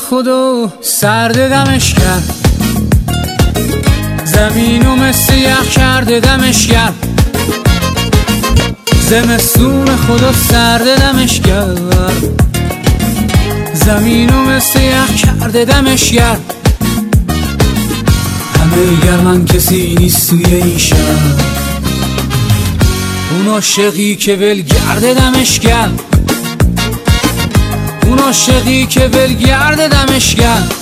خدا سرد دمش کرد، زمینو مثل یخ کرده دمش کرد. زمستون خدا سرد دمش کرد، زمینو مثل یخ کرده دمش کرد. همه گرمن کسی نیست توی این شهر، اون عاشقی که ولگرد دمش کرد، اون عاشقی که ولگرد دمش کرد.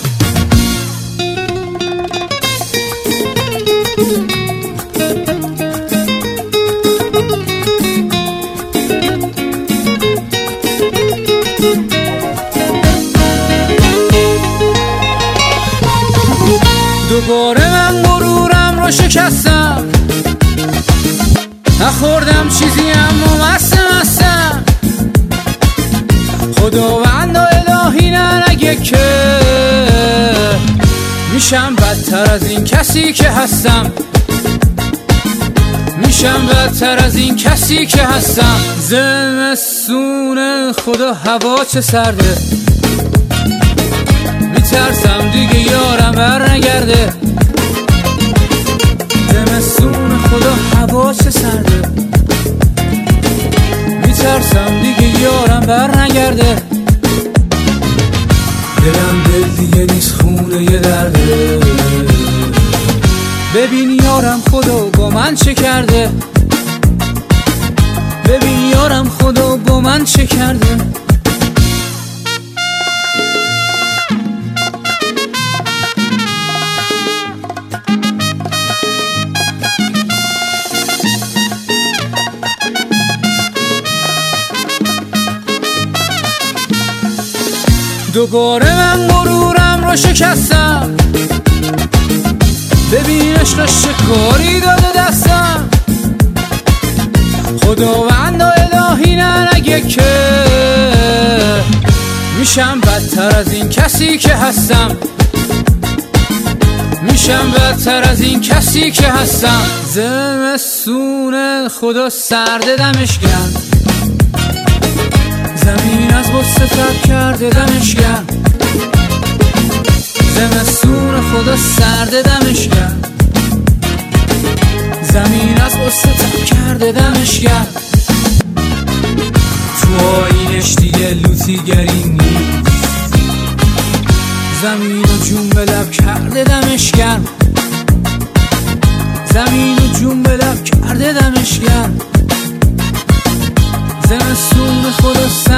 دوباره من غرورم رو شکستم، نخوردم چیزی اما مستم. خداوند و الهی نگه که میشم بدتر از این کسی که هستم، میشم بدتر از این کسی که هستم. زمستون خدا هوا چه سرده، میترسم دیگه یارم بر نگرده. زمستون خدا هوا چه سرده، میترسم دیگه یارم بر نگرده. دلم دل دیگه نیست خونه یه درده، ببین یارم خدا با من چه کرده، ببین یارم خدا با من چه کرده. دوباره من غرورم رو شکستم، ببین عشقش چه کاری داده دستم. خداوند و الهی نگه که میشم بدتر از این کسی که هستم، میشم بدتر از این کسی که هستم. زمستون خدا سرد دمش کرد، زمین از غصه تب کرده دمش کرد. زمستون خدا سرد دمش کرد، زمین از غصه تب کرده دمش کرد. تو آینش دیگه لوتیگری نیست، زمین و جون به لب کرده دمش کرد، زمین و جون به لب کرده دمش کرد. زمستون خدا